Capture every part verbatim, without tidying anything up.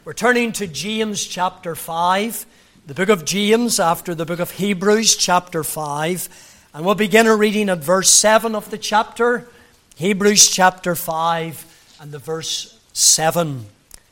We're turning to James chapter five, the book of James after the book of Hebrews chapter five. And we'll begin our reading at verse seven of the chapter, Hebrews chapter five and the verse seven.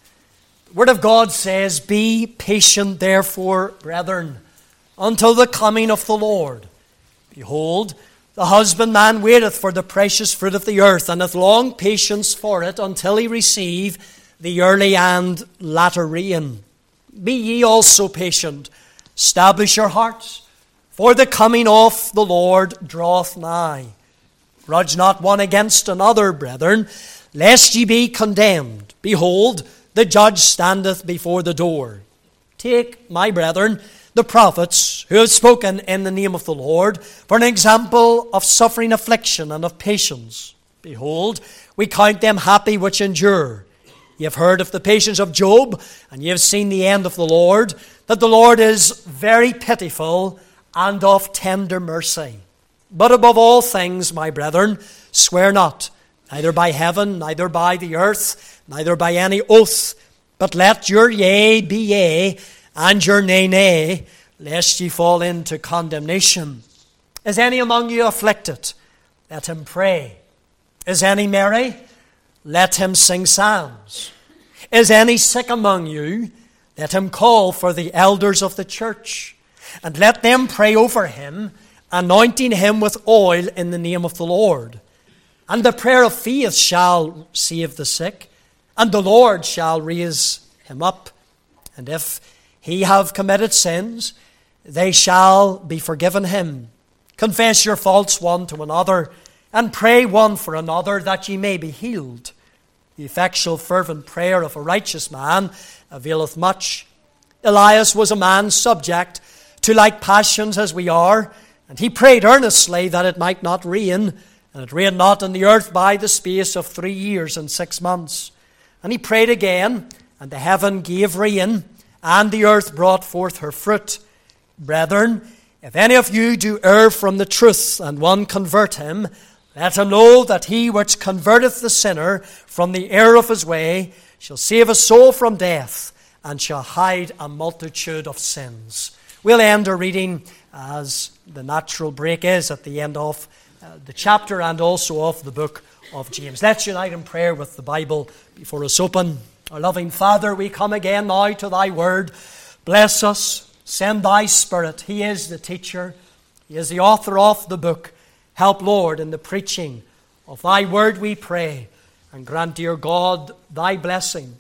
The Word of God says, "Be patient therefore, brethren, until the coming of the Lord. Behold, the husbandman waiteth for the precious fruit of the earth, and hath long patience for it, until he receive the early and latter rain. Be ye also patient, establish your hearts, for the coming of the Lord draweth nigh. Grudge not one against another, brethren, lest ye be condemned. Behold, the judge standeth before the door. Take, my brethren, the prophets who have spoken in the name of the Lord, for an example of suffering affliction and of patience. Behold, we count them happy which endure. Ye have heard of the patience of Job, and ye have seen the end of the Lord, that the Lord is very pitiful and of tender mercy. But above all things, my brethren, swear not, neither by heaven, neither by the earth, neither by any oath, but let your yea be yea, and your nay, nay, lest ye fall into condemnation. Is any among you afflicted? Let him pray. Is any merry? Let him sing psalms. Is any sick among you? Let him call for the elders of the church, and let them pray over him, anointing him with oil in the name of the Lord. And the prayer of faith shall save the sick, and the Lord shall raise him up. And if he have committed sins, they shall be forgiven him. Confess your faults one to another, and pray one for another, that ye may be healed. The effectual fervent prayer of a righteous man availeth much. Elias was a man subject to like passions as we are, and he prayed earnestly that it might not rain, and it rained not on the earth by the space of three years and six months. And he prayed again, and the heaven gave rain, and the earth brought forth her fruit. Brethren, if any of you do err from the truth, and one convert him, let him know that he which converteth the sinner from the error of his way shall save a soul from death, and shall hide a multitude of sins." We'll end our reading, as the natural break is, at the end of uh, the chapter and also of the book of James. Let's unite in prayer with the Bible before us open. Our loving Father, we come again now to thy word. Bless us, send thy Spirit. He is the teacher, he is the author of the book. Help, Lord, in the preaching of thy word, we pray, and grant, dear God, thy blessing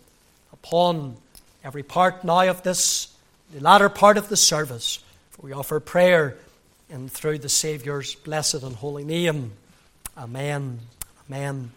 upon every part now of this, the latter part of the service. For we offer prayer and through the Saviour's blessed and holy name. Amen. Amen.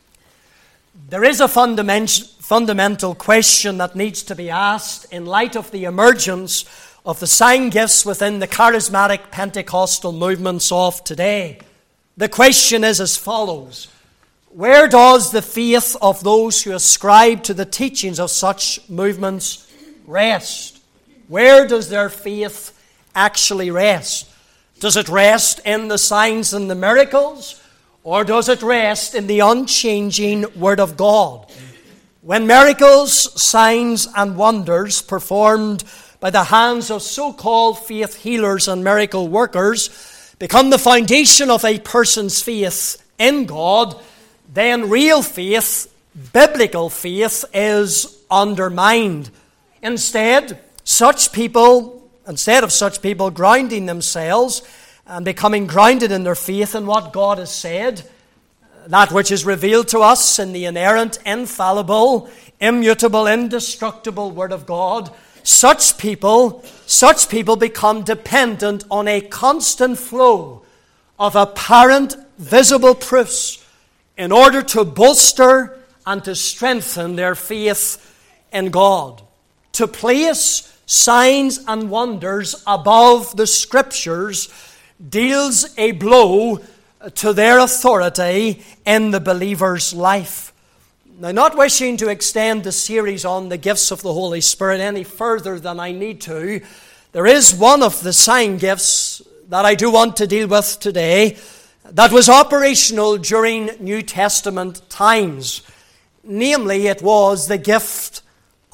There is a fundament, fundamental question that needs to be asked in light of the emergence of the sign gifts within the charismatic Pentecostal movements of today. The question is as follows: where does the faith of those who ascribe to the teachings of such movements rest? Where does their faith actually rest? Does it rest in the signs and the miracles, or does it rest in the unchanging Word of God? When miracles, signs, and wonders performed by the hands of so-called faith healers and miracle workers become the foundation of a person's faith in God, then real faith, biblical faith, is undermined. Instead, such people, instead of such people grounding themselves and becoming grounded in their faith in what God has said, that which is revealed to us in the inerrant, infallible, immutable, indestructible Word of God, Such people, such people become dependent on a constant flow of apparent, visible proofs in order to bolster and to strengthen their faith in God. To place signs and wonders above the Scriptures deals a blow to their authority in the believer's life. Now, not wishing to extend the series on the gifts of the Holy Spirit any further than I need to, there is one of the sign gifts that I do want to deal with today that was operational during New Testament times. Namely, it was the gift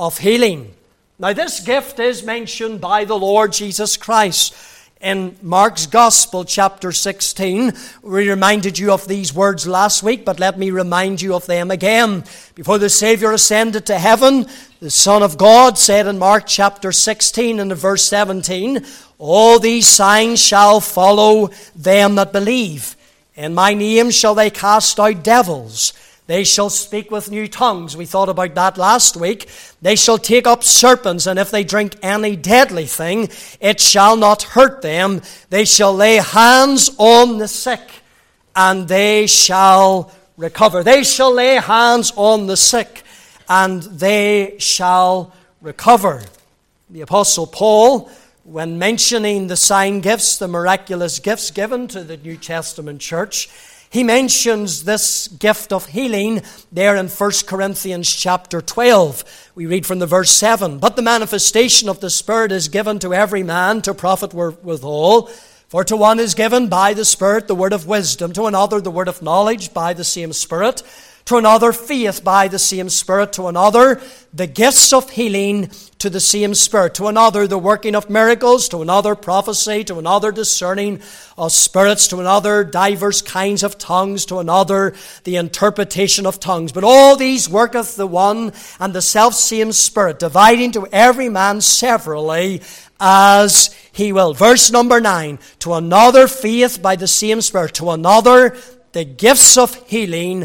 of healing. Now, this gift is mentioned by the Lord Jesus Christ in Mark's Gospel, chapter sixteen. We reminded you of these words last week, but let me remind you of them again. Before the Savior ascended to heaven, the Son of God said in Mark chapter sixteen and verse seventeen, "All these signs shall follow them that believe. In my name shall they cast out devils. They shall speak with new tongues." We thought about that last week. "They shall take up serpents, and if they drink any deadly thing, it shall not hurt them. They shall lay hands on the sick, and they shall recover." They shall lay hands on the sick, and they shall recover. The Apostle Paul, when mentioning the sign gifts, the miraculous gifts given to the New Testament church, he mentions this gift of healing there in First Corinthians chapter twelve. We read from the verse seven, "But the manifestation of the Spirit is given to every man to profit withal. For to one is given by the Spirit the word of wisdom, to another the word of knowledge by the same Spirit, to another faith by the same Spirit, to another the gifts of healing to the same Spirit, to another the working of miracles, to another prophecy, to another discerning of spirits, to another divers kinds of tongues, to another the interpretation of tongues. But all these worketh the one and the selfsame Spirit, dividing to every man severally as he will." Verse number nine, "To another faith by the same Spirit, to another the gifts of healing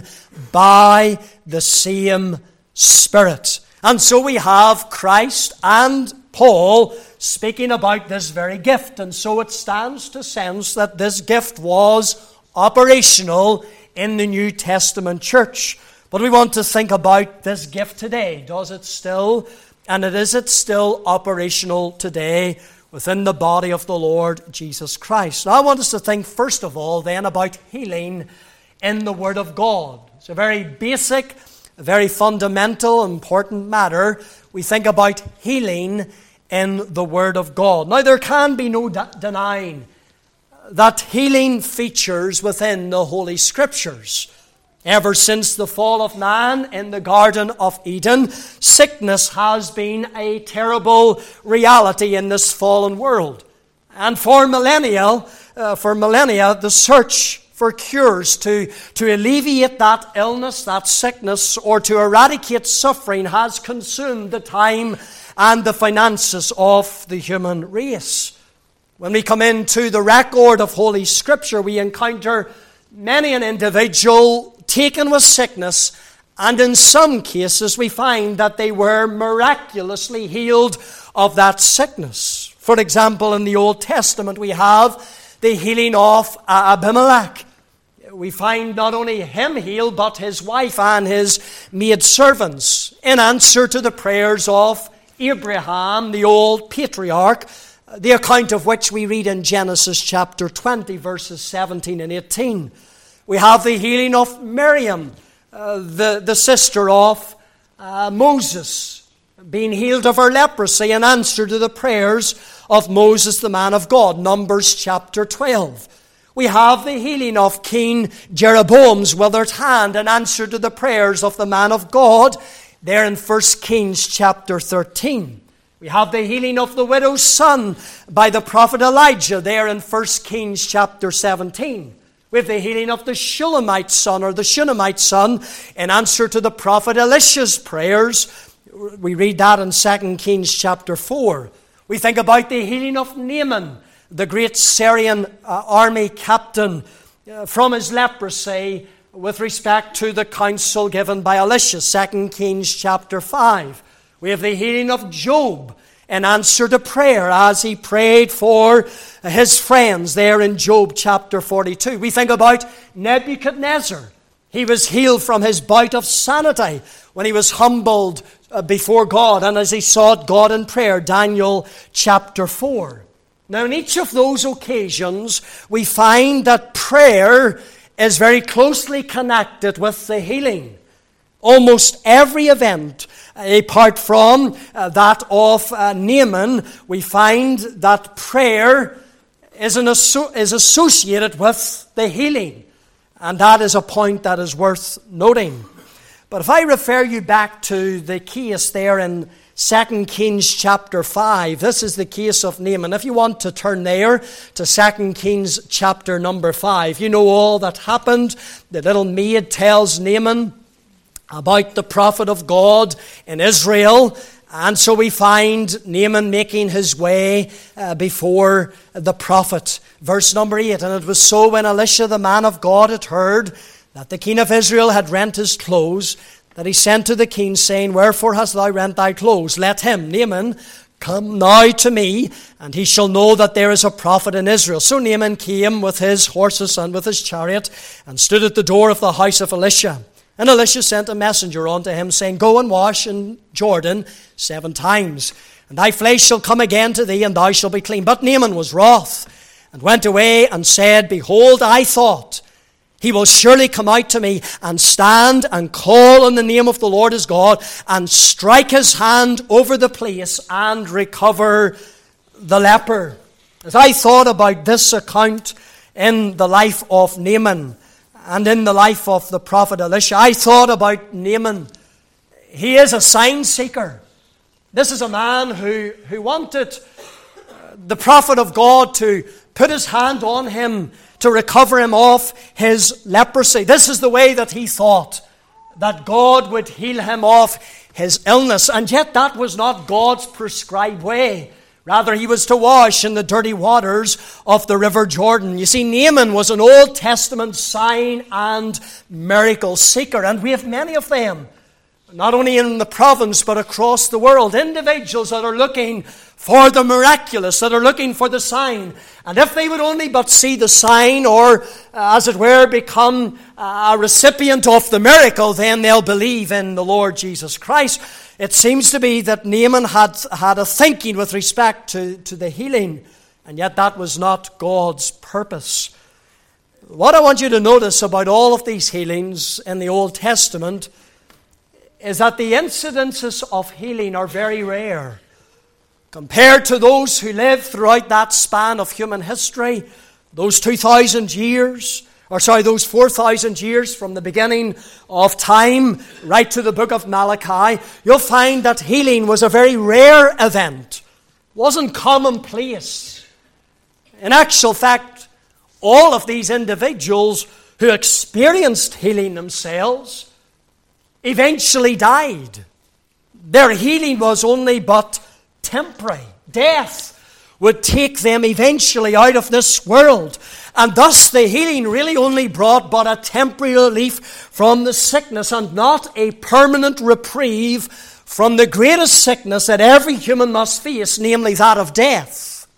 by the same Spirit." And so we have Christ and Paul speaking about this very gift. And so it stands to sense that this gift was operational in the New Testament church. But we want to think about this gift today. Does it still, and it is it still operational today within the body of the Lord Jesus Christ? Now I want us to think first of all then about healing in the Word of God. It's a very basic, a very fundamental, important matter. We think about healing in the Word of God. Now there can be no de- denying that healing features within the Holy Scriptures. Ever since the fall of man in the Garden of Eden, sickness has been a terrible reality in this fallen world. And for millennia, uh, for millennia, the search for cures to, to alleviate that illness, that sickness, or to eradicate suffering has consumed the time and the finances of the human race. When we come into the record of Holy Scripture, we encounter many an individual taken with sickness, and in some cases we find that they were miraculously healed of that sickness. For example, in the Old Testament we have the healing of Abimelech. We find not only him healed, but his wife and his maidservants, in answer to the prayers of Abraham, the old patriarch, the account of which we read in Genesis chapter twenty, verses seventeen and eighteen. We have the healing of Miriam, uh, the, the sister of uh, Moses, being healed of her leprosy in answer to the prayers of Moses, the man of God, Numbers chapter twelve. We have the healing of King Jeroboam's withered hand in answer to the prayers of the man of God, there in First Kings chapter thirteen. We have the healing of the widow's son by the prophet Elijah, there in First Kings chapter seventeen. We have the healing of the Shulamite son, or the Shunammite son, in answer to the prophet Elisha's prayers. We read that in Second Kings chapter four. We think about the healing of Naaman, the great Syrian uh, army captain, uh, from his leprosy with respect to the counsel given by Elisha, Second Kings chapter five. We have the healing of Job in answer to prayer as he prayed for his friends there in Job chapter forty-two. We think about Nebuchadnezzar. He was healed from his bout of sanity when he was humbled before God and as he sought God in prayer, Daniel chapter four. Now, in each of those occasions, we find that prayer is very closely connected with the healing. Almost every event, apart from uh, that of uh, Naaman, we find that prayer is, an asso- is associated with the healing. And that is a point that is worth noting. But if I refer you back to the case there in Second Kings chapter five. This is the case of Naaman. If you want to turn there to Second Kings chapter number five, you know all that happened. The little maid tells Naaman about the prophet of God in Israel. And so we find Naaman making his way uh, before the prophet. Verse number eight, and it was so when Elisha the man of God had heard that the king of Israel had rent his clothes, that he sent to the king, saying, Wherefore hast thou rent thy clothes? Let him, Naaman, come now to me, and he shall know that there is a prophet in Israel. So Naaman came with his horses and with his chariot, and stood at the door of the house of Elisha. And Elisha sent a messenger unto him, saying, Go and wash in Jordan seven times, and thy flesh shall come again to thee, and thou shalt be clean. But Naaman was wroth, and went away, and said, Behold, I thought, he will surely come out to me, and stand and call on the name of the Lord his God, and strike his hand over the place, and recover the leper. As I thought about this account in the life of Naaman, and in the life of the prophet Elisha, I thought about Naaman. He is a sign seeker. This is a man who, who wanted the prophet of God to put his hand on him to recover him of his leprosy. This is the way that he thought, that God would heal him of his illness. And yet that was not God's prescribed way. Rather, he was to wash in the dirty waters of the river Jordan. You see, Naaman was an Old Testament sign and miracle seeker, and we have many of them, not only in the province but across the world. Individuals that are looking for the miraculous, that are looking for the sign. And if they would only but see the sign, or uh, as it were, become a recipient of the miracle, then they'll believe in the Lord Jesus Christ. It seems to be that Naaman had, had a thinking with respect to, to the healing, and yet that was not God's purpose. What I want you to notice about all of these healings in the Old Testament is that the incidences of healing are very rare. Compared to those who lived throughout that span of human history, those two thousand years, or sorry, those four thousand years from the beginning of time right to the book of Malachi, you'll find that healing was a very rare event. It wasn't commonplace. In actual fact, all of these individuals who experienced healing themselves eventually died. Their healing was only but temporary. Death would take them eventually out of this world. And thus the healing really only brought but a temporary relief from the sickness, and not a permanent reprieve from the greatest sickness that every human must face, namely that of death.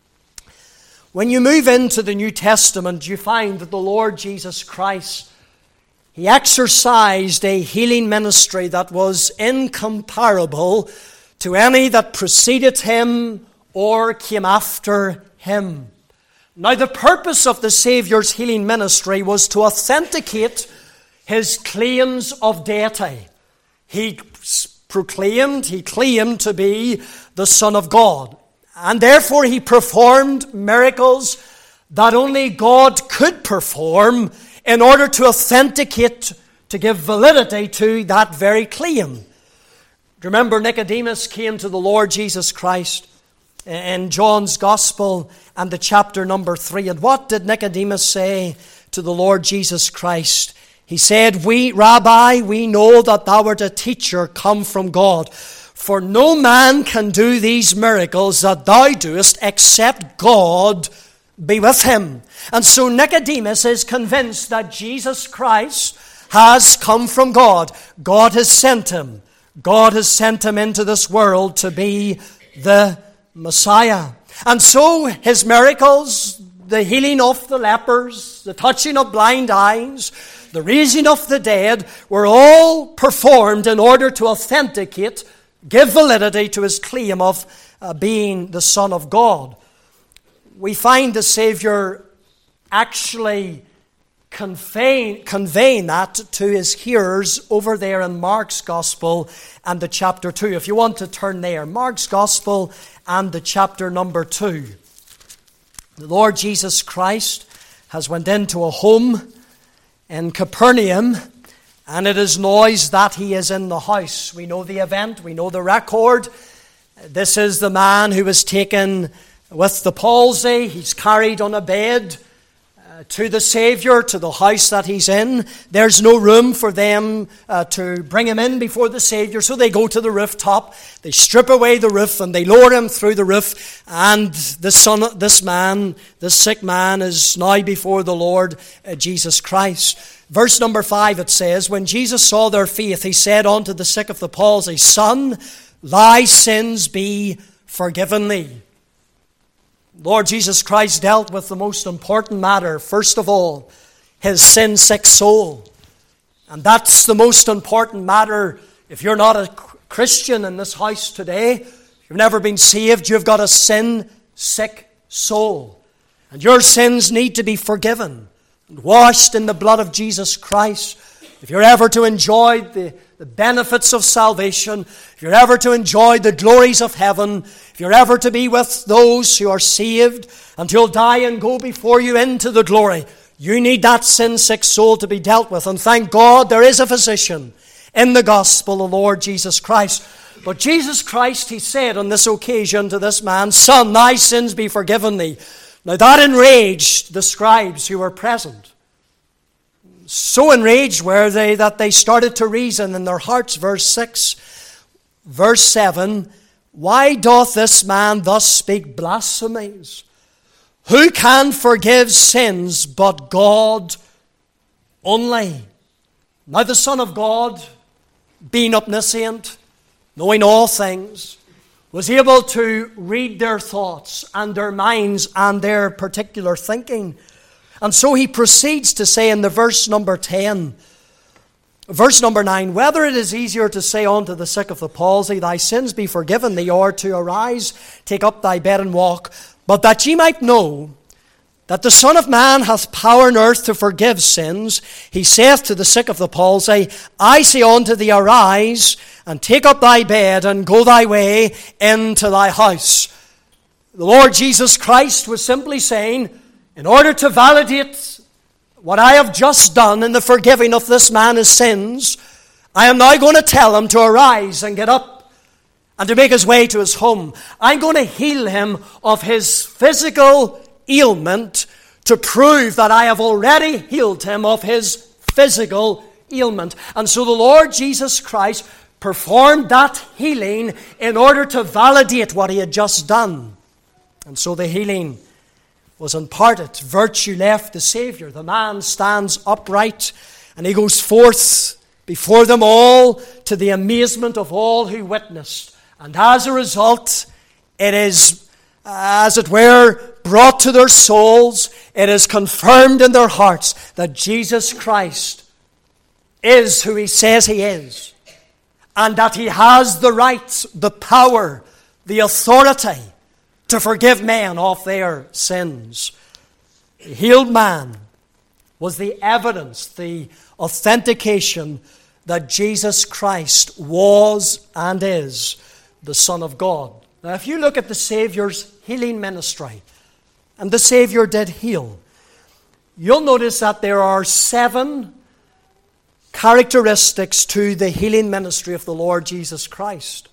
When you move into the New Testament, you find that the Lord Jesus Christ, He exercised a healing ministry that was incomparable to any that preceded Him or came after Him. Now, the purpose of the Saviour's healing ministry was to authenticate His claims of deity. He proclaimed, He claimed to be the Son of God. And therefore He performed miracles that only God could perform in order to authenticate, to give validity to that very claim. Remember, Nicodemus came to the Lord Jesus Christ in John's Gospel and the chapter number three. And what did Nicodemus say to the Lord Jesus Christ? He said, "We, Rabbi, we know that thou art a teacher come from God. For no man can do these miracles that thou doest except God be with him." And so Nicodemus is convinced that Jesus Christ has come from God. God has sent him. God has sent him into this world to be the Messiah. And so his miracles, the healing of the lepers, the touching of blind eyes, the raising of the dead, were all performed in order to authenticate, give validity to his claim of uh, being the Son of God. We find the Savior actually conveying, conveying that to his hearers over there in Mark's Gospel and the chapter two. If you want to turn there, Mark's Gospel and the chapter number two. The Lord Jesus Christ has went into a home in Capernaum, and it is noised that he is in the house. We know the event, we know the record. This is the man who was taken with the palsy. He's carried on a bed uh, to the Savior, to the house that he's in. There's no room for them uh, to bring him in before the Savior, so they go to the rooftop. They strip away the roof and they lower him through the roof. And this son, this man, this sick man, is now before the Lord uh, Jesus Christ. Verse number five, it says, when Jesus saw their faith, he said unto the sick of the palsy, Son, thy sins be forgiven thee. Lord Jesus Christ dealt with the most important matter, first of all, his sin-sick soul. And that's the most important matter. If you're not a Christian in this house today, if you've never been saved, you've got a sin-sick soul. And your sins need to be forgiven and washed in the blood of Jesus Christ. If you're ever to enjoy the, the benefits of salvation, if you're ever to enjoy the glories of heaven, if you're ever to be with those who are saved until die and go before you into the glory, you need that sin-sick soul to be dealt with. And thank God there is a physician in the gospel, the Lord Jesus Christ. But Jesus Christ, he said on this occasion to this man, Son, thy sins be forgiven thee. Now that enraged the scribes who were present. So enraged were they that they started to reason in their hearts. Verse six, verse seven, why doth this man thus speak blasphemies? Who can forgive sins but God only? Now the Son of God, being omniscient, knowing all things, was able to read their thoughts and their minds and their particular thinking. And so he proceeds to say in the verse number ten, verse number nine, whether it is easier to say unto the sick of the palsy, thy sins be forgiven thee, or to arise, take up thy bed and walk. But that ye might know that the Son of Man hath power on earth to forgive sins, he saith to the sick of the palsy, I say unto thee, arise, and take up thy bed, and go thy way into thy house. The Lord Jesus Christ was simply saying, in order to validate what I have just done in the forgiving of this man's sins, I am now going to tell him to arise and get up and to make his way to his home. I'm going to heal him of his physical ailment to prove that I have already healed him of his physical ailment. And so the Lord Jesus Christ performed that healing in order to validate what he had just done. And so the healing was imparted. Virtue left the Savior. The man stands upright and he goes forth before them all to the amazement of all who witnessed. And as a result, it is, as it were, brought to their souls. It is confirmed in their hearts that Jesus Christ is who he says he is. And that he has the right, the power, the authority to forgive men of their sins. The healed man was the evidence, the authentication that Jesus Christ was and is the Son of God. Now, if you look at the Savior's healing ministry, and the Savior did heal, you'll notice that there are seven characteristics to the healing ministry of the Lord Jesus Christ.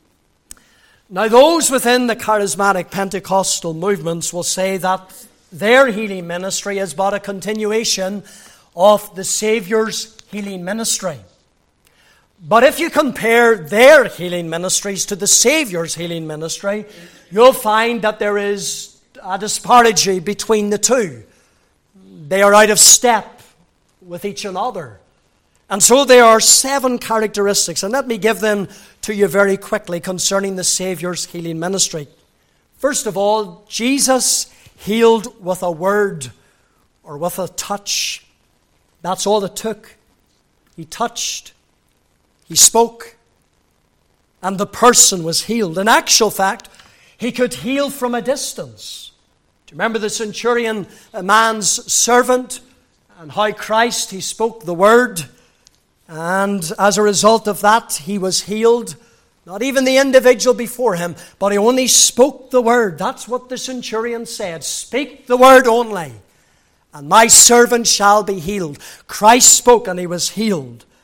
Now, those within the charismatic Pentecostal movements will say that their healing ministry is but a continuation of the Savior's healing ministry. But if you compare their healing ministries to the Savior's healing ministry, you'll find that there is a disparity between the two. They are out of step with each another. And so there are seven characteristics, and let me give them to you very quickly concerning the Savior's healing ministry. First of all, Jesus healed with a word or with a touch. That's all it took. He touched, he spoke, and the person was healed. In actual fact, he could heal from a distance. Do you remember the centurion, a man's servant, and how Christ, he spoke the word, and as a result of that, he was healed. Not even the individual before him, but he only spoke the word. That's what the centurion said. Speak the word only, and my servant shall be healed. Christ spoke and he was healed.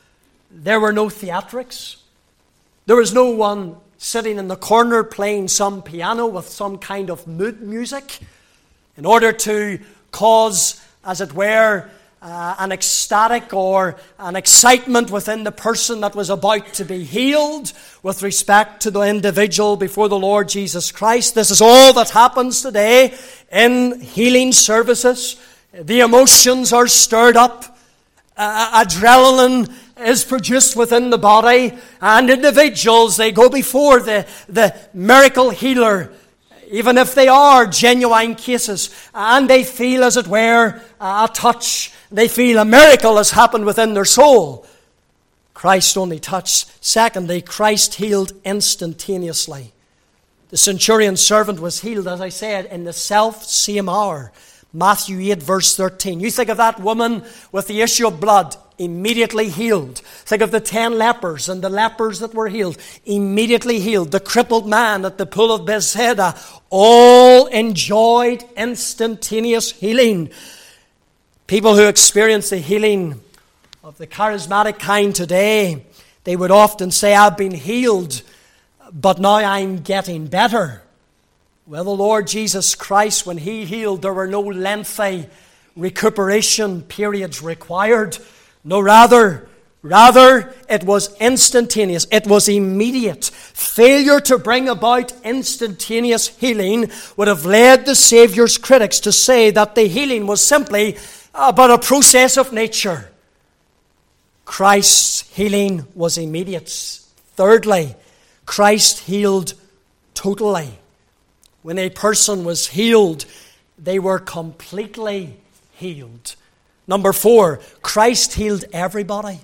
there were no theatrics. There was no one sitting in the corner playing some piano with some kind of mood music in order to cause, as it were, uh, an ecstatic or an excitement within the person that was about to be healed with respect to the individual before the Lord Jesus Christ. This is all that happens today in healing services. The emotions are stirred up. Uh, adrenaline is produced within the body, and individuals, they go before the, the miracle healer, even if they are genuine cases, and they feel, as it were, a touch. They feel a miracle has happened within their soul. Christ only touched. Secondly, Christ healed instantaneously. The centurion's servant was healed, as I said, in the self-same hour. Matthew eight, verse thirteen. You think of that woman with the issue of blood, immediately healed. Think of the ten lepers and the lepers that were healed, immediately healed. The crippled man at the pool of Bethesda, all enjoyed instantaneous healing. People who experience the healing of the charismatic kind today, they would often say, I've been healed, but now I'm getting better. Well, the Lord Jesus Christ, when He healed, there were no lengthy recuperation periods required. No, rather, rather, it was instantaneous. It was immediate. Failure to bring about instantaneous healing would have led the Saviour's critics to say that the healing was simply but a process of nature. Christ's healing was immediate. Thirdly, Christ healed totally. When a person was healed, they were completely healed. Number four, Christ healed everybody.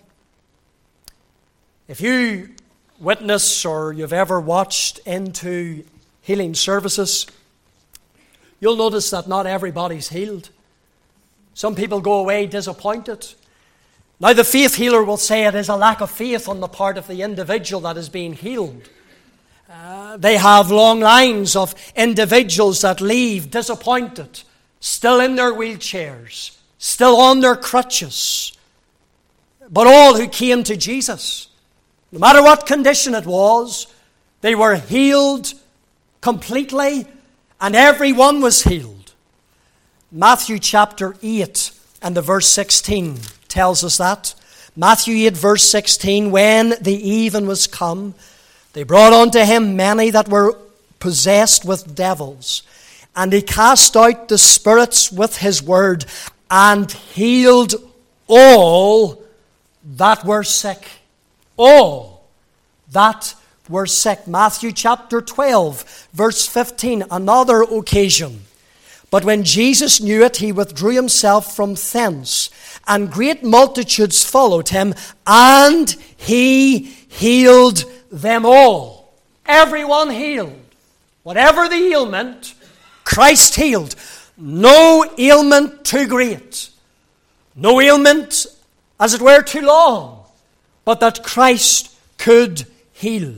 If you witness or you've ever watched into healing services, you'll notice that not everybody's healed. Some people go away disappointed. Now, the faith healer will say it is a lack of faith on the part of the individual that is being healed. Uh, they have long lines of individuals that leave disappointed, still in their wheelchairs, still on their crutches. But all who came to Jesus, no matter what condition it was, they were healed completely, and everyone was healed. Matthew chapter eight and the verse sixteen tells us that. Matthew eight verse sixteen, when the even was come, they brought unto him many that were possessed with devils, and he cast out the spirits with his word, and healed all that were sick. All that were sick. Matthew chapter twelve, verse fifteen, another occasion. But when Jesus knew it, he withdrew himself from thence, and great multitudes followed him, and he healed them all. Everyone healed. Whatever the ailment, Christ healed. No ailment too great. No ailment, as it were, too long. But that Christ could heal.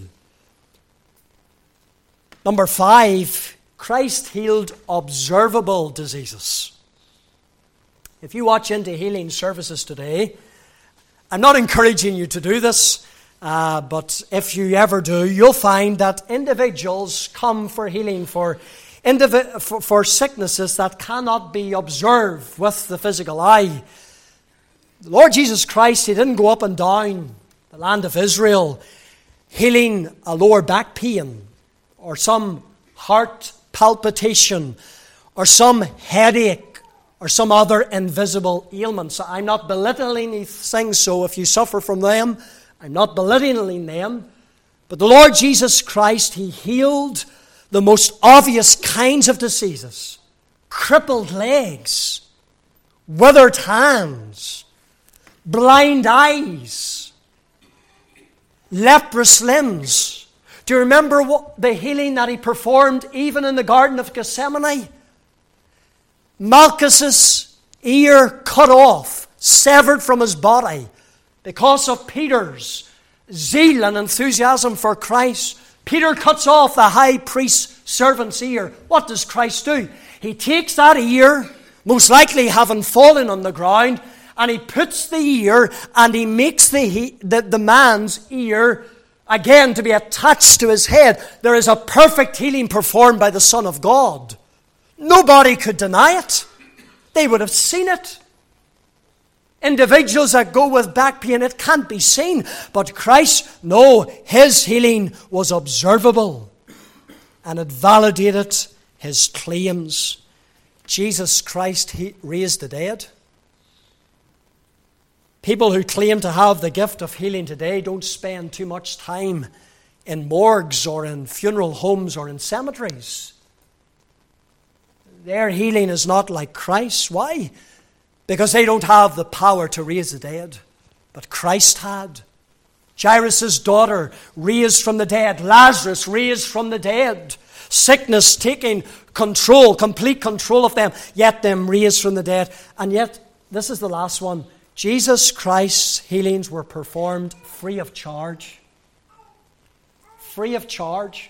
Number five, Christ healed observable diseases. If you watch into healing services today, I'm not encouraging you to do this, uh, but if you ever do, you'll find that individuals come for healing for, indivi- for, for sicknesses that cannot be observed with the physical eye. The Lord Jesus Christ, He didn't go up and down the land of Israel healing a lower back pain or some heart palpitation or some headache or some other invisible ailment. So I'm not belittling these things, so if you suffer from them, I'm not belittling them. But the Lord Jesus Christ, He healed the most obvious kinds of diseases. Crippled legs, withered hands, blind eyes, leprous limbs. Do you remember what, the healing that He performed even in the Garden of Gethsemane? Malchus's ear cut off, severed from his body because of Peter's zeal and enthusiasm for Christ. Peter cuts off the high priest's servant's ear. What does Christ do? He takes that ear, most likely having fallen on the ground, and he puts the ear and he makes the, he, the, the man's ear again to be attached to his head. There is a perfect healing performed by the Son of God. Nobody could deny it. They would have seen it. Individuals that go with back pain, it can't be seen. But Christ, no, his healing was observable. And it validated his claims. Jesus Christ he raised the dead. People who claim to have the gift of healing today don't spend too much time in morgues or in funeral homes or in cemeteries. Their healing is not like Christ's. Why? Because they don't have the power to raise the dead. But Christ had. Jairus' daughter raised from the dead. Lazarus raised from the dead. Sickness taking control, complete control of them, yet them raised from the dead. And yet, this is the last one. Jesus Christ's healings were performed free of charge. Free of charge.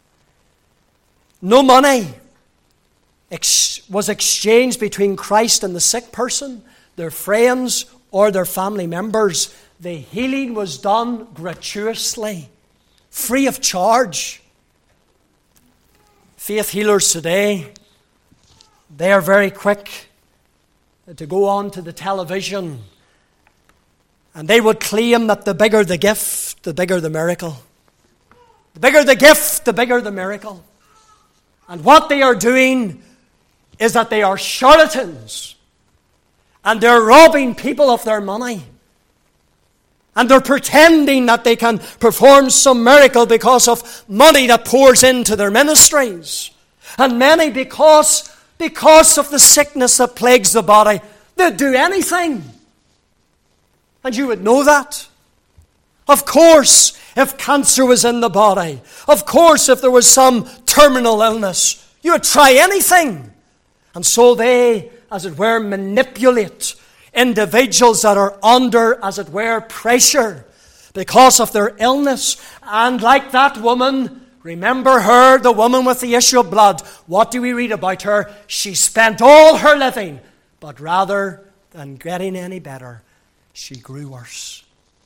No money ex- was exchanged between Christ and the sick person, their friends, or their family members. The healing was done gratuitously, free of charge. Faith healers today, they are very quick to go on to the television, and they would claim that the bigger the gift, the bigger the miracle. The bigger the gift, the bigger the miracle. And what they are doing is that they are charlatans, and they're robbing people of their money. And they're pretending that they can perform some miracle because of money that pours into their ministries. And many, because, because of the sickness that plagues the body, they'd do anything. And you would know that. Of course, if cancer was in the body, of course, if there was some terminal illness, you would try anything. And so they, as it were, manipulate individuals that are under, as it were, pressure because of their illness. And like that woman, remember her, the woman with the issue of blood. What do we read about her? She spent all her living, but rather than getting any better, she grew worse.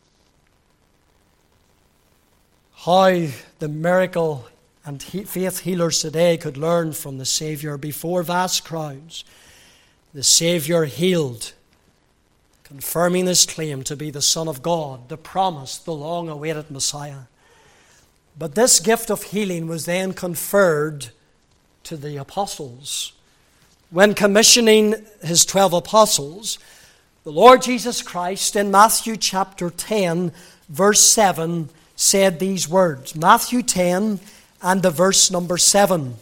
How the miracle and faith healers today could learn from the Savior. Before vast crowds, the Savior healed, confirming his claim to be the Son of God, the promised, the long-awaited Messiah. But this gift of healing was then conferred to the apostles. When commissioning his twelve apostles, the Lord Jesus Christ in Matthew chapter ten, verse seven, said these words. Matthew ten and the verse number seven.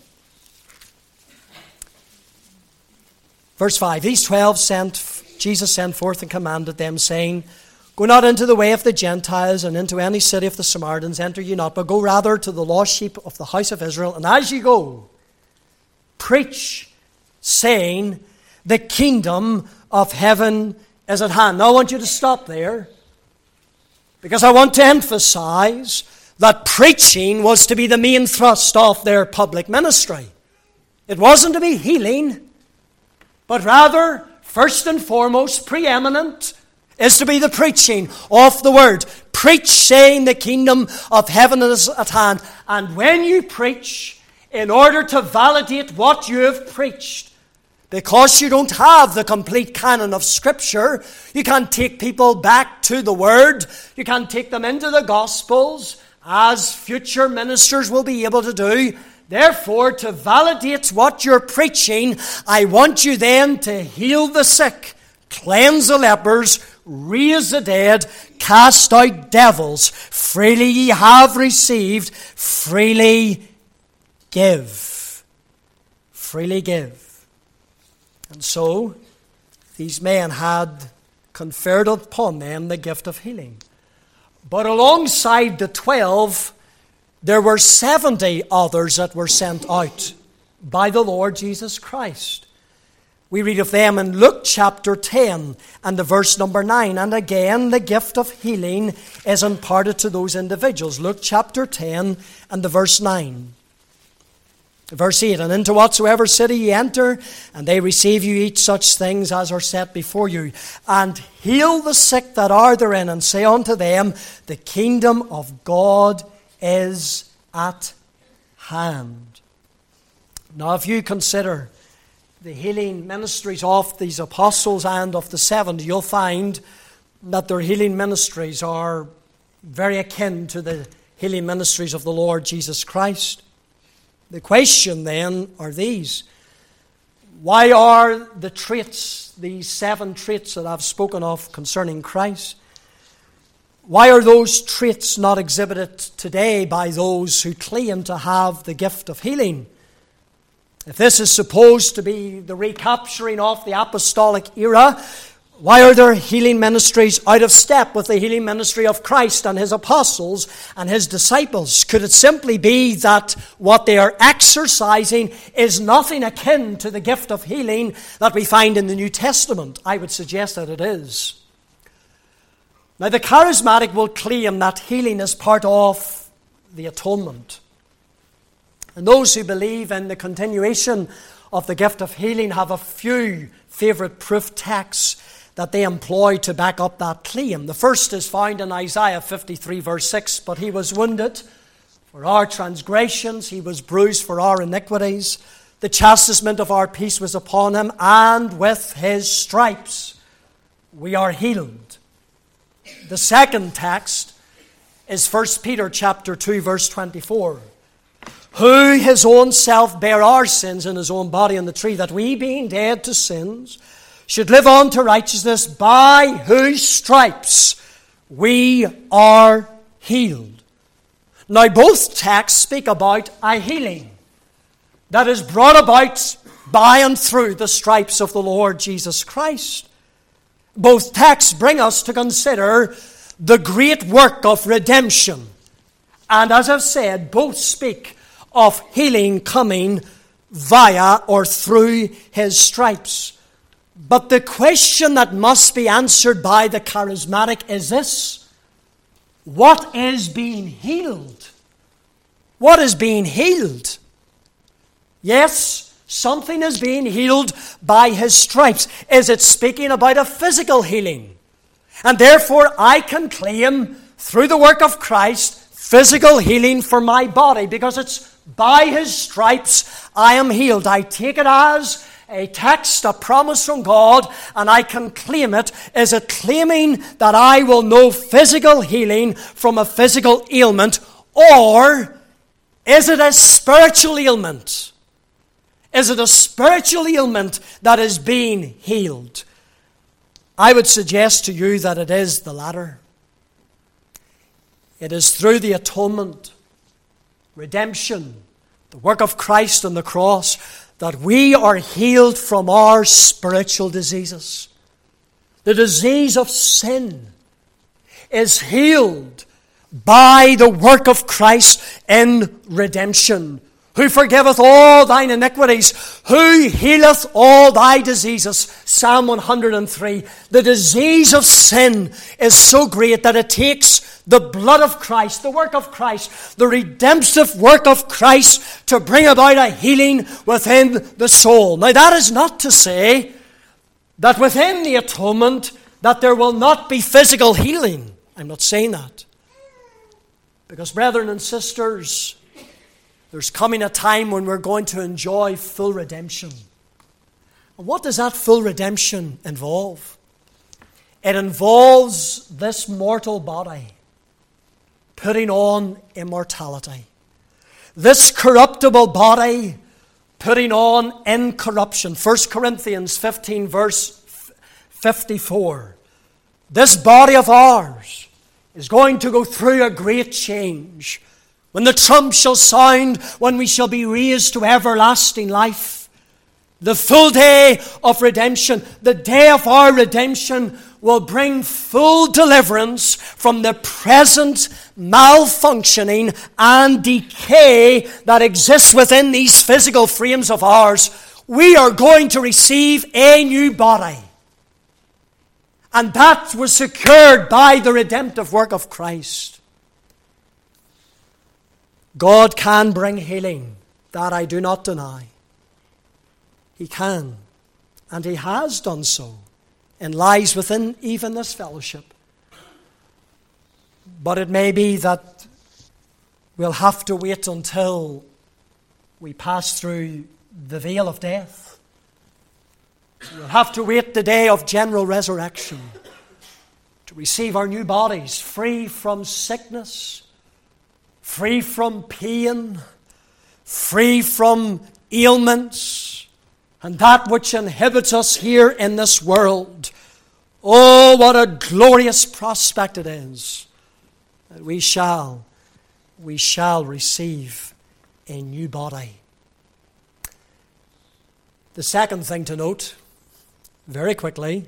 Verse five, these twelve sent Jesus sent forth and commanded them, saying, go not into the way of the Gentiles, and into any city of the Samaritans enter ye not, but go rather to the lost sheep of the house of Israel. And as ye go, preach, saying, the kingdom of heaven is at hand. Now I want you to stop there, because I want to emphasize that preaching was to be the main thrust of their public ministry. It wasn't to be healing, but rather, first and foremost, preeminent, is to be the preaching of the word. Preach, saying the kingdom of heaven is at hand. And when you preach, in order to validate what you have preached, because you don't have the complete canon of Scripture, you can't take people back to the Word, you can't take them into the Gospels, as future ministers will be able to do. Therefore, to validate what you're preaching, I want you then to heal the sick, cleanse the lepers, raise the dead, cast out devils. Freely ye have received, freely give. Freely give. And so, these men had conferred upon them the gift of healing. But alongside the twelve, there were seventy others that were sent out by the Lord Jesus Christ. We read of them in Luke chapter ten and the verse number nine. And again, the gift of healing is imparted to those individuals. Luke chapter ten and the verse nine. Verse eight, and into whatsoever city ye enter, and they receive you, eat such things as are set before you, and heal the sick that are therein, and say unto them, the kingdom of God is at hand. Now, if you consider the healing ministries of these apostles and of the seventy, you'll find that their healing ministries are very akin to the healing ministries of the Lord Jesus Christ. The question then are these. Why are the traits, these seven traits that I've spoken of concerning Christ, why are those traits not exhibited today by those who claim to have the gift of healing? If this is supposed to be the recapturing of the apostolic era, why are their healing ministries out of step with the healing ministry of Christ and His apostles and His disciples? Could it simply be that what they are exercising is nothing akin to the gift of healing that we find in the New Testament? I would suggest that it is. Now, the charismatic will claim that healing is part of the atonement. And those who believe in the continuation of the gift of healing have a few favorite proof texts that they employ to back up that claim. The first is found in Isaiah fifty-three, verse six. But He was wounded for our transgressions, He was bruised for our iniquities. The chastisement of our peace was upon Him, and with His stripes we are healed. The second text is First Peter chapter two, verse twenty-four. Who His own self bare our sins in His own body on the tree, that we, being dead to sins, should live on to righteousness, by whose stripes we are healed. Now, both texts speak about a healing that is brought about by and through the stripes of the Lord Jesus Christ. Both texts bring us to consider the great work of redemption. And as I've said, both speak of healing coming via or through His stripes. But the question that must be answered by the charismatic is this: what is being healed? What is being healed? Yes, something is being healed by His stripes. Is it speaking about a physical healing? And therefore I can claim through the work of Christ physical healing for my body, because it's by His stripes I am healed. I take it as a text, a promise from God, and I can claim it. Is it claiming that I will know physical healing from a physical ailment, or is it a spiritual ailment? Is it a spiritual ailment that is being healed? I would suggest to you that it is the latter. It is through the atonement, redemption, the work of Christ on the cross, that we are healed from our spiritual diseases. The disease of sin is healed by the work of Christ in redemption. Who forgiveth all thine iniquities, who healeth all thy diseases. Psalm one hundred three. The disease of sin is so great that it takes the blood of Christ, the work of Christ, the redemptive work of Christ to bring about a healing within the soul. Now, that is not to say that within the atonement that there will not be physical healing. I'm not saying that. Because, brethren and sisters, there's coming a time when we're going to enjoy full redemption. And what does that full redemption involve? It involves this mortal body putting on immortality. This corruptible body putting on incorruption. First Corinthians fifteen, verse fifty-four. This body of ours is going to go through a great change. When the trump shall sound, when we shall be raised to everlasting life, the full day of redemption, the day of our redemption, will bring full deliverance from the present malfunctioning and decay that exists within these physical frames of ours. We are going to receive a new body. And that was secured by the redemptive work of Christ. God can bring healing That I do not deny. He can, and he has done so, and lies within even this fellowship. But it may be that we'll have to wait until we pass through the veil of death. We'll have to wait the day of general resurrection to receive our new bodies, free from sickness, free from pain, free from ailments, and that which inhibits us here in this world. Oh, what a glorious prospect it is that we shall, we shall receive a new body. The second thing to note, very quickly,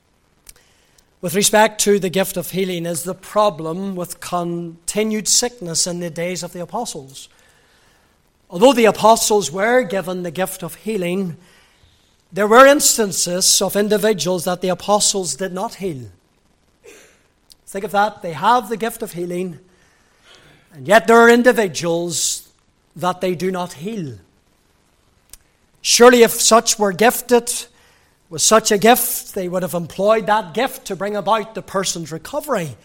with respect to the gift of healing, is the problem with continued sickness in the days of the apostles. Although the apostles were given the gift of healing, there were instances of individuals that the apostles did not heal. Think of that. They have the gift of healing, and yet there are individuals that they do not heal. Surely if such were gifted with such a gift, they would have employed that gift to bring about the person's recovery.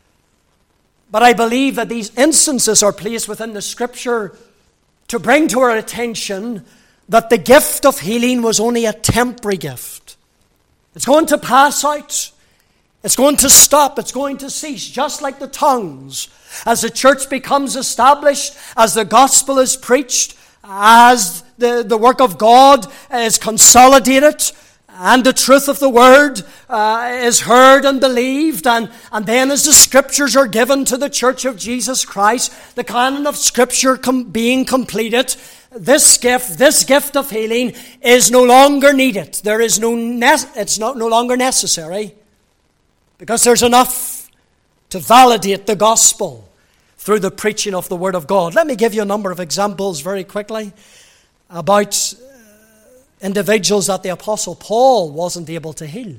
But I believe that these instances are placed within the Scripture to bring to our attention that the gift of healing was only a temporary gift. It's going to pass out. It's going to stop. It's going to cease, just like the tongues. As the church becomes established, as the gospel is preached, as the, the work of God is consolidated, and the truth of the word uh, is heard and believed, and, and then as the scriptures are given to the church of Jesus Christ, the canon of scripture com- being completed, this gift, this gift of healing is no longer needed. There is no, ne- it's not, no longer necessary, because there's enough to validate the gospel through the preaching of the word of God. Let me give you a number of examples very quickly about individuals that the Apostle Paul wasn't able to heal.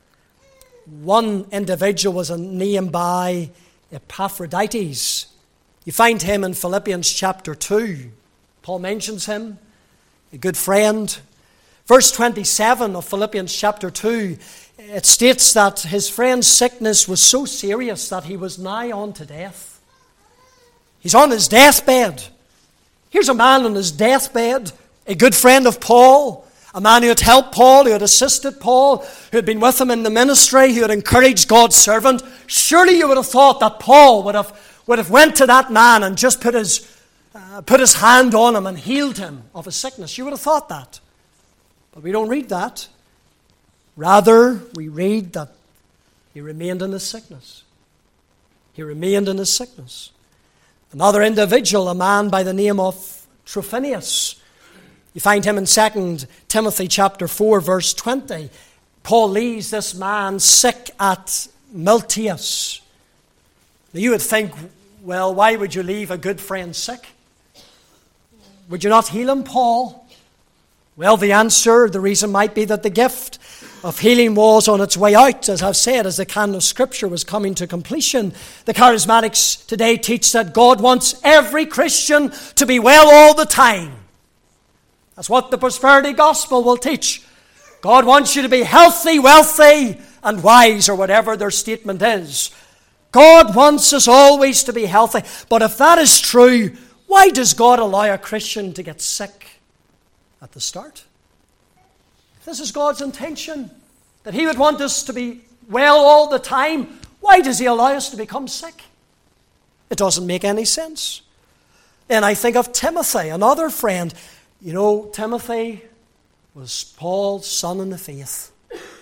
One individual was named by Epaphroditus. You find him in Philippians chapter two. Paul mentions him, a good friend. Verse twenty-seven of Philippians chapter two, it states that his friend's sickness was so serious that he was nigh unto death. He's on his deathbed. Here's a man on his deathbed, a good friend of Paul, a man who had helped Paul, who had assisted Paul, who had been with him in the ministry, who had encouraged God's servant. Surely you would have thought that Paul would have, would have went to that man and just put his, uh, put his hand on him and healed him of his sickness. You would have thought that. But we don't read that. Rather, we read that he remained in his sickness. He remained in his sickness. Another individual, a man by the name of Trophimus. You find him in Second Timothy chapter four, verse twenty. Paul leaves this man sick at Miletus. Now you would think, well, why would you leave a good friend sick? Would you not heal him, Paul? Well, the answer, the reason might be that the gift of healing was on its way out, as I've said, as the canon of Scripture was coming to completion. The charismatics today teach that God wants every Christian to be well all the time. That's what the prosperity gospel will teach. God wants you to be healthy, wealthy, and wise, or whatever their statement is. God wants us always to be healthy. But if that is true, why does God allow a Christian to get sick at the start? If this is God's intention, that He would want us to be well all the time, why does He allow us to become sick? It doesn't make any sense. Then I think of Timothy, another friend. You know, Timothy was Paul's son in the faith.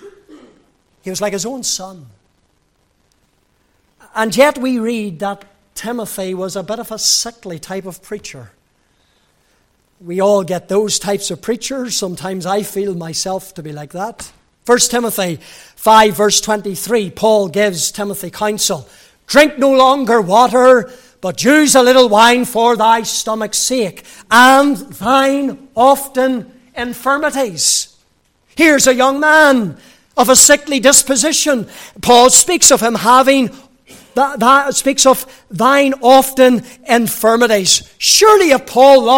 He was like his own son. And yet we read that Timothy was a bit of a sickly type of preacher. We all get those types of preachers. Sometimes I feel myself to be like that. First Timothy five, verse twenty-three, Paul gives Timothy counsel. Drink no longer water, but use a little wine for thy stomach's sake, and thine often infirmities. Here's a young man of a sickly disposition. Paul speaks of him having, that, that speaks of thine often infirmities. Surely if Paul loved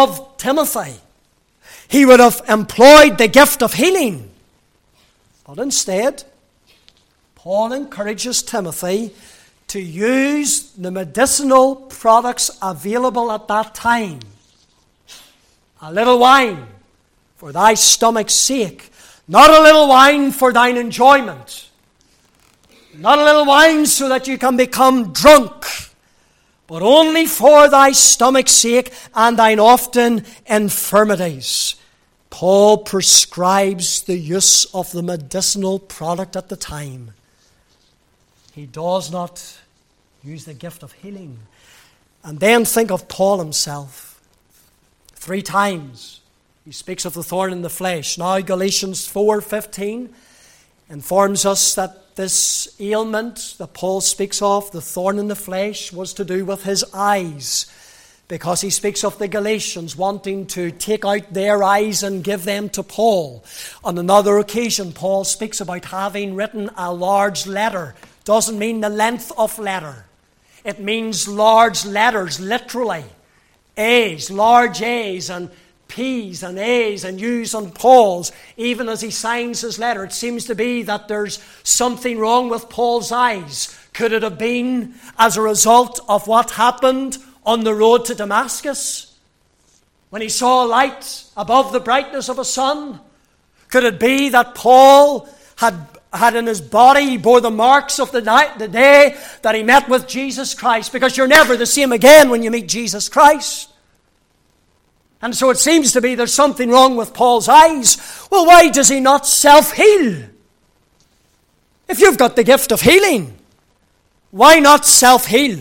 Timothy. He would have employed the gift of healing. But instead, Paul encourages Timothy to use the medicinal products available at that time. A little wine for thy stomach's sake, not a little wine for thine enjoyment, not a little wine so that you can become drunk, but only for thy stomach's sake and thine often infirmities. Paul prescribes the use of the medicinal product at the time. He does not use the gift of healing. And then think of Paul himself. Three times he speaks of the thorn in the flesh. Now Galatians four fifteen informs us that this ailment that Paul speaks of, the thorn in the flesh, was to do with his eyes. Because he speaks of the Galatians wanting to take out their eyes and give them to Paul. On another occasion, Paul speaks about having written a large letter. Doesn't mean the length of letter. It means large letters, literally. A's, large A's, and P's and A's and U's and Paul's, even as he signs his letter. It seems to be that there's something wrong with Paul's eyes. Could it have been as a result of what happened on the road to Damascus, when he saw a light above the brightness of a sun? Could it be that Paul had, had in his body, he bore the marks of the night, the day that he met with Jesus Christ? Because you're never the same again when you meet Jesus Christ. And so it seems to be there's something wrong with Paul's eyes. Well, why does he not self-heal? If you've got the gift of healing, why not self-heal?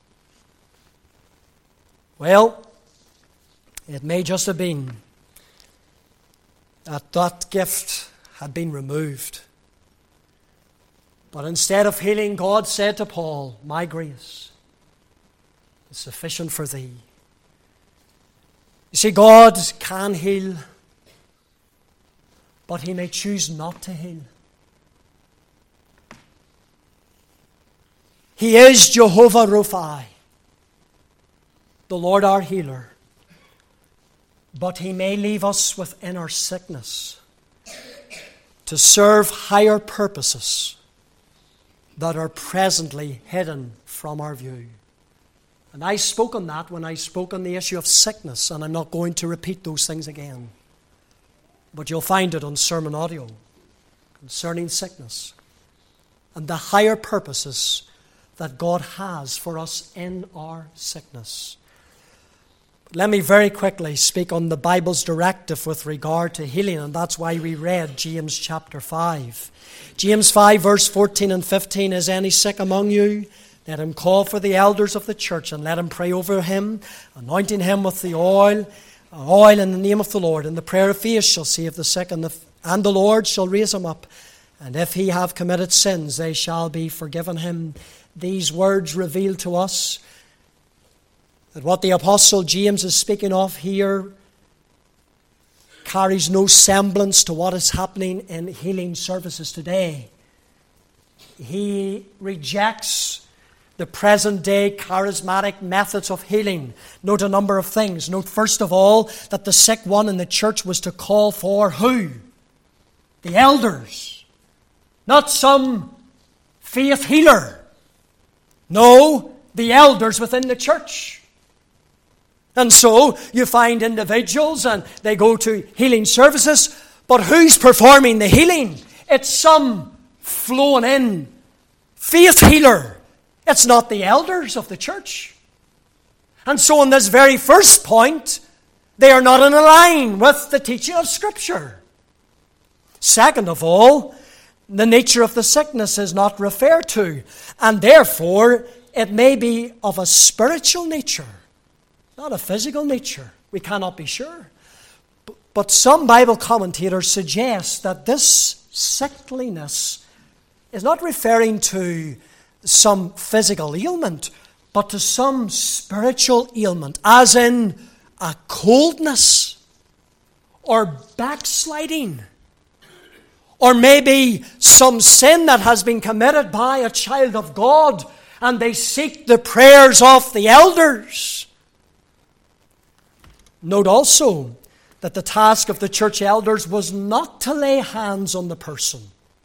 Well, it may just have been that that gift had been removed. But instead of healing, God said to Paul, my grace is sufficient for thee. You see, God can heal, but he may choose not to heal. He is Jehovah Rapha, the Lord our healer. But he may leave us with inner sickness to serve higher purposes that are presently hidden from our view. And I spoke on that when I spoke on the issue of sickness, and I'm not going to repeat those things again. But you'll find it on sermon audio concerning sickness and the higher purposes that God has for us in our sickness. Let me very quickly speak on the Bible's directive with regard to healing, and that's why we read James chapter five. James five, verse fourteen and fifteen, is any sick among you? Let him call for the elders of the church, and let him pray over him, anointing him with the oil, oil in the name of the Lord. And the prayer of faith shall save the sick, and the, and the Lord shall raise him up. And if he have committed sins, they shall be forgiven him. These words reveal to us that what the Apostle James is speaking of here carries no semblance to what is happening in healing services today. He rejects the present-day charismatic methods of healing. Note a number of things. Note, first of all, that the sick one in the church was to call for who? The elders. Not some faith healer. No, the elders within the church. And so you find individuals and they go to healing services, but who's performing the healing? It's some flown in faith healer. It's not the elders of the church. And so in this very first point, they are not in line with the teaching of Scripture. Second of all, the nature of the sickness is not referred to, and therefore it may be of a spiritual nature, not a physical nature. We cannot be sure. But some Bible commentators suggest that this sickliness is not referring to some physical ailment, but to some spiritual ailment, as in a coldness or backsliding, or maybe some sin that has been committed by a child of God, and they seek the prayers of the elders. Note also that the task of the church elders was not to lay hands on the person,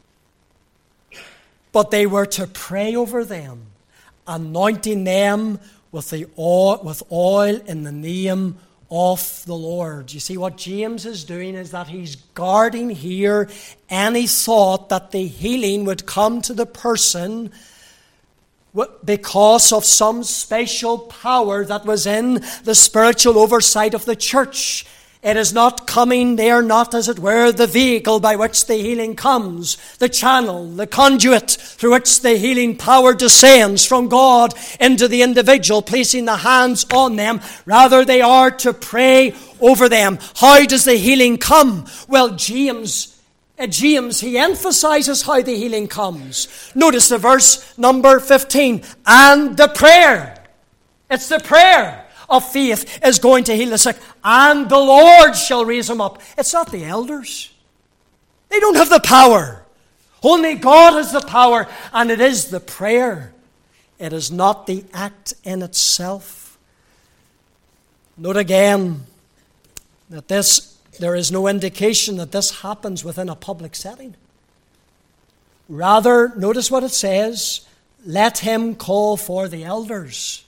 but they were to pray over them, anointing them with the oil, with oil in the name of the Lord. You see, what James is doing is that he's guarding here any thought that the healing would come to the person because of some special power that was in the spiritual oversight of the church. It is not coming, they are not, as it were, the vehicle by which the healing comes, the channel, the conduit through which the healing power descends from God into the individual, placing the hands on them. Rather, they are to pray over them. How does the healing come? Well, James, uh, James, he emphasizes how the healing comes. Notice the verse number fifteen. And the prayer. It's the prayer of faith is going to heal the sick, and the Lord shall raise him up. It's not the elders. They don't have the power. Only God has the power, and it is the prayer. It is not the act in itself. Note again that this, there is no indication that this happens within a public setting. Rather, notice what it says, let him call for the elders.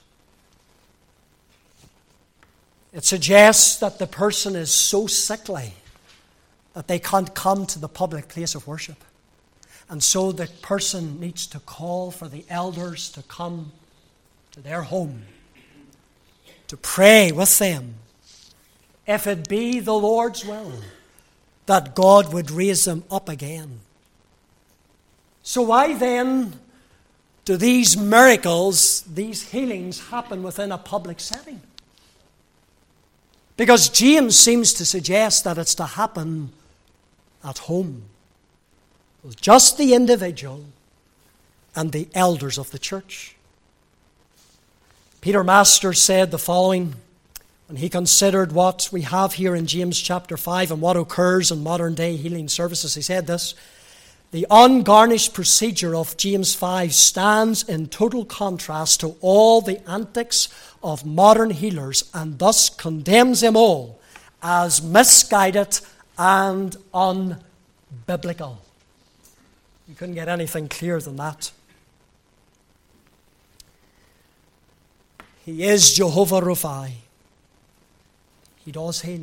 It suggests that the person is so sickly that they can't come to the public place of worship. And so the person needs to call for the elders to come to their home, to pray with them, if it be the Lord's will, that God would raise them up again. So why then do these miracles, these healings happen within a public setting? Because James seems to suggest that it's to happen at home, with just the individual and the elders of the church. Peter Masters said the following when he considered what we have here in James chapter five and what occurs in modern day healing services. He said this: the ungarnished procedure of James five stands in total contrast to all the antics of modern healers, and thus condemns them all as misguided and unbiblical. You couldn't get anything clearer than that. He is Jehovah Rapha. He does heal,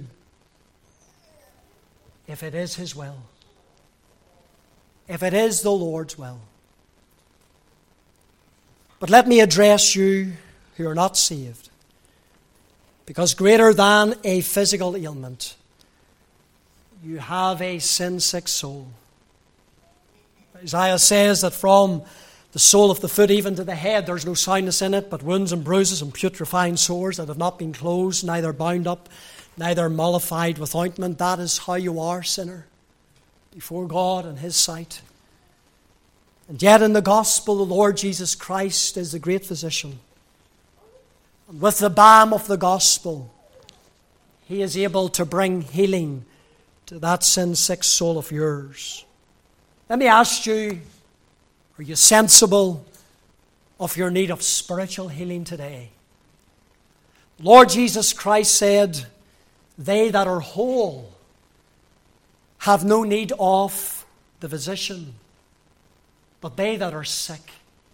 if it is his will, if it is the Lord's will. But let me address you who are not saved, because greater than a physical ailment, you have a sin-sick soul. Isaiah says that from the sole of the foot even to the head there's no soundness in it, but wounds and bruises and putrefying sores that have not been closed, neither bound up, neither mollified with ointment. That is how you are, sinner, before God and his sight. And yet in the gospel, the Lord Jesus Christ is the great physician. And with the balm of the gospel, he is able to bring healing to that sin-sick soul of yours. Let me ask you, are you sensible of your need of spiritual healing today? Lord Jesus Christ said, they that are whole have no need of the physician, but they that are sick.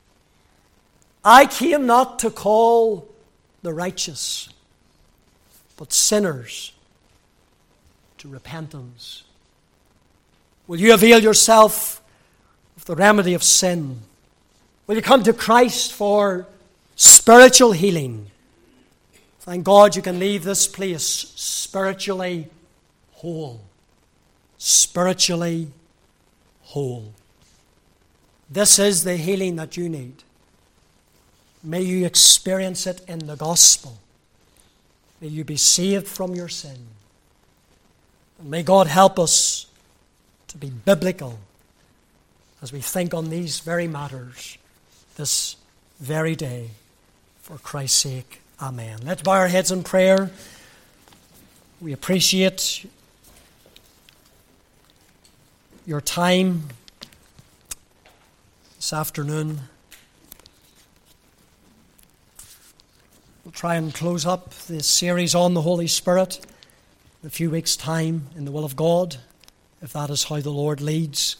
I came not to call the righteous, but sinners to repentance. Will you avail yourself of the remedy of sin? Will you come to Christ for spiritual healing? Thank God you can leave this place spiritually whole. Spiritually whole. This is the healing that you need. May you experience it in the gospel. May you be saved from your sin. And may God help us to be biblical as we think on these very matters this very day. For Christ's sake, amen. Let's bow our heads in prayer. We appreciate your time this afternoon. We'll try and close up this series on the Holy Spirit in a few weeks' time in the will of God, if that is how the Lord leads.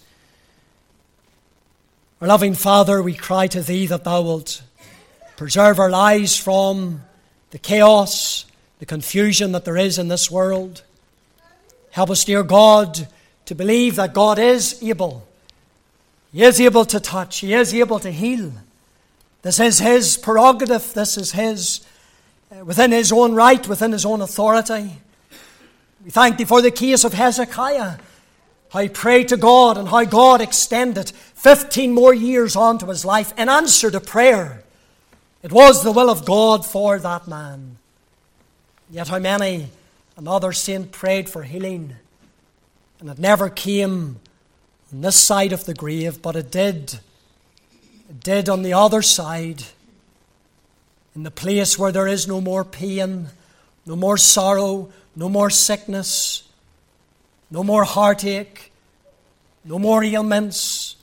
Our loving Father, we cry to Thee that Thou wilt preserve our lives from the chaos, the confusion that there is in this world. Help us, dear God, to believe that God is able. He is able to touch. He is able to heal. This is His prerogative. This is His, uh, within His own right, within His own authority. We thank Thee for the case of Hezekiah. How he prayed to God and how God extended fifteen more years on to his life in answer to prayer. It was the will of God for that man. Yet how many another saint prayed for healing, and it never came on this side of the grave, but it did. It did on the other side, in the place where there is no more pain, no more sorrow, no more sickness, no more heartache, no more ailments,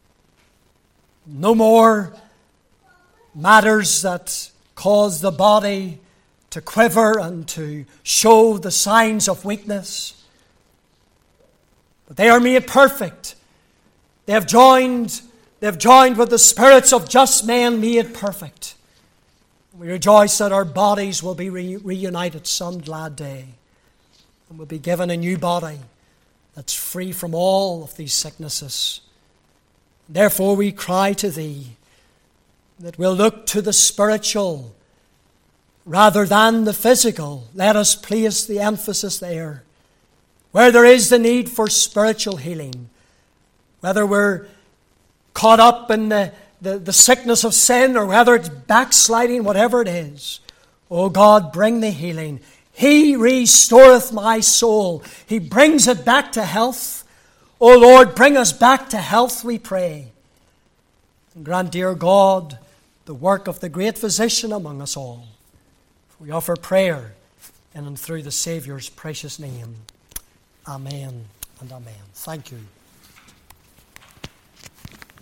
no more matters that cause the body to quiver and to show the signs of weakness. But they are made perfect. They have joined, they have joined with the spirits of just men made perfect. We rejoice that our bodies will be re- reunited some glad day, and will be given a new body that's free from all of these sicknesses. Therefore we cry to Thee that we'll look to the spiritual rather than the physical. Let us place the emphasis there. Where there is the need for spiritual healing, whether we're caught up in the, the, the sickness of sin or whether it's backsliding, whatever it is, oh God, bring the healing. He restoreth my soul. He brings it back to health. O Lord, bring us back to health, we pray. And grant, dear God, the work of the great physician among us all. We offer prayer in and through the Saviour's precious name. Amen and amen. Thank you.